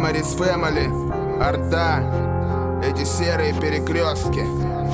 Memories Family, Орда, эти серые перекрестки.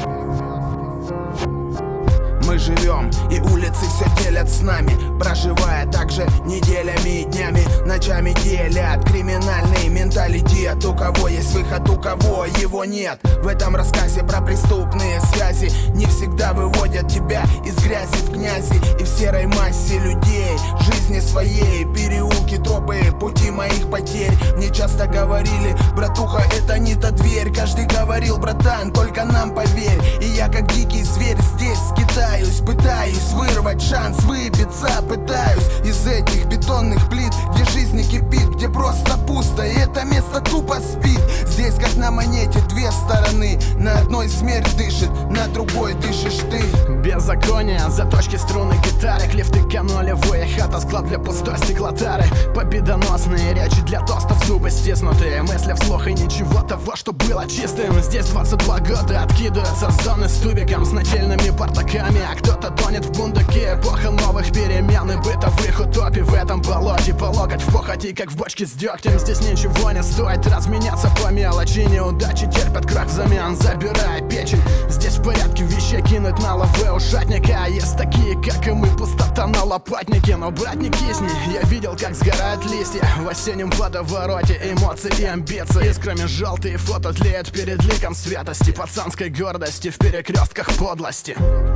Мы живем, и улицы все делят с нами, проживая также неделями и днями, ночами делят криминальный менталитет. У кого есть выход, у кого его нет. В этом рассказе про преступные связи не всегда выводят тебя из грязи в князи. И в серой массе людей, жизни своей, переулки, тропы, пути моих потерь. Мне часто говорили: братуха, это не та дверь. Каждый говорил: братан, только нам поверь. И я как дикий зверь здесь скитаюсь, пытаюсь вырвать шанс, выбиться пытаюсь из этих бетонных плит, где жизнь не кипит, где просто пусто, и это место тупо спит. Здесь как на монете две стороны, на одной смерть дышит, на другой дышишь ты. Беззаконие, заточки струны гитары, клифты канолевые, хата, склад для пустой стеклотары. Победоносные речи для тостов, зубы стиснутые, мысли вслух и ничего того, что было чистым. Здесь 22 года откидываются зоны с тубиком, с нательными портаками, а кто-то тонет в бундуке. Эпоха новых перемен и бытовых утопий в этом болоте, по локоть в похоти, как в бочке с дегтем. Здесь ничего не стоит разменяться по мелочи, неудачи терпят крах взамен, забирая печень. Здесь в порядке вещей кинуть на лавы ушатника, а есть такие, как и мы, пустота на лопатнике. Но, брат, не кисни, я видел, как сгорают листья в осеннем водовороте эмоций и амбиций. Искрами желтые фото тлеют перед ликом святости, пацанской гордости в перекрестках подлости.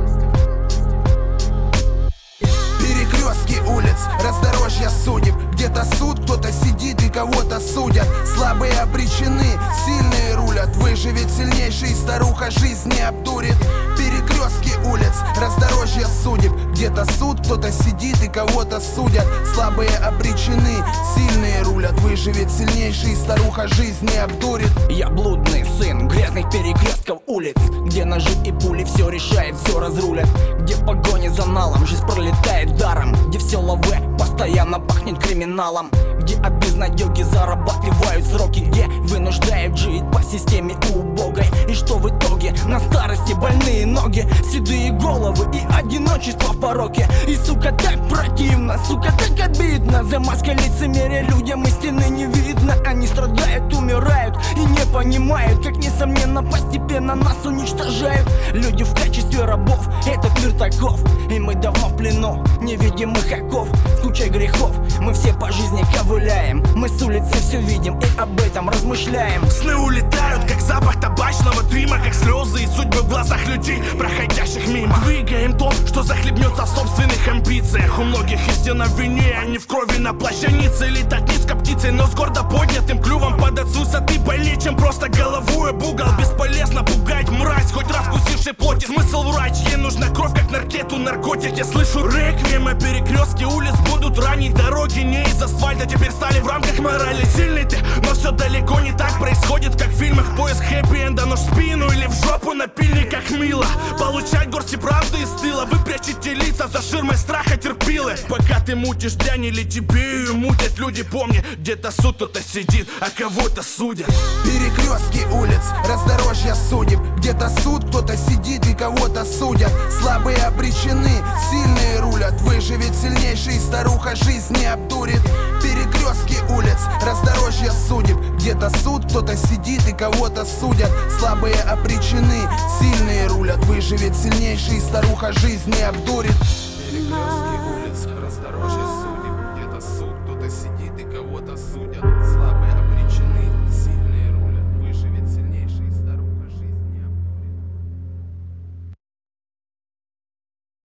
Перекрестки улиц, раздорожья судеб. Где-то суд, кто-то сидит и кого-то судят. Слабые обречены, сильные рулят. Выживет сильнейший, старуха жизнь не обдурит. Перекрестки улиц, раздорожья судеб. Где-то суд, кто-то сидит и кого-то судят. Слабые обречены, сильные рулят. Выживет сильнейший, старуха жизнь не обдурит. Я блудный сын грязных перекрестков улиц, где ножи и пули все решает, все разрулят. Где в погоне за налом жизнь пролетает даром, где все лаве постоянно пахнет криминалом, где от безнадеги зарабатывают сроки, где вынуждают жить по системе убогой. И что в итоге? На старости больные ноги, седые головы и одиночество в пороке. И сука так противно, сука так обидно. За маской лицемерия людям истины не видно. Они страдают, умирают и не понимают, как несомненно постепенно нас уничтожают. Люди в качестве рабов, этот мир таков. И мы давно в плену невидимых оков, с кучей грехов мы все по жизни ковыляем. Мы с улицы все видим и об этом размышляем. Сны улетают, как запах табачного дыма, как слезы и судьбы в глазах людей, проходящих мимо. Двигаем то, что захлебнется в собственных амбициях. У многих истина в вине, а не в крови на плащанице. Летать низко птицей, но с гордо поднятым клювом падать с высоты больнее, чем просто головой об угол. Бесполезно пугать мразь, хоть раз вкусившей плоти. Смысл врач, ей нужна кровь, как наркету, наркотик. Я слышу реквием, а перекрестки улиц будут ранить. Дороги не из асфальта теперь стали в рамках морали. Сильный ты, но все далеко не так происходит, как в фильмах. Поиск хэппи-энда, нож в спину или в жопу напильник, как мило. Получать горсти правды из тыла, вы прячете лица за ширмой страха терпилы. Пока ты мутишь дрянь или тебе ее мутят люди, помни, где-то суд, кто-то сидит, а кого-то судят. Перекрестки улиц, раздорожья судеб. Где-то суд, кто-то сидит и кого-то судят. Слабые обречены, сильные рулят. Выживет сильнейший, старуха жизнь не обдурит. Перекрестки улиц, раздорожья судеб. Где-то суд, кто-то сидит и кого-то судят. Слабые обречены, сильные рулят. Выживет сильнейший, старуха жизнь не обдурит. Перекрестки улиц, раздорожья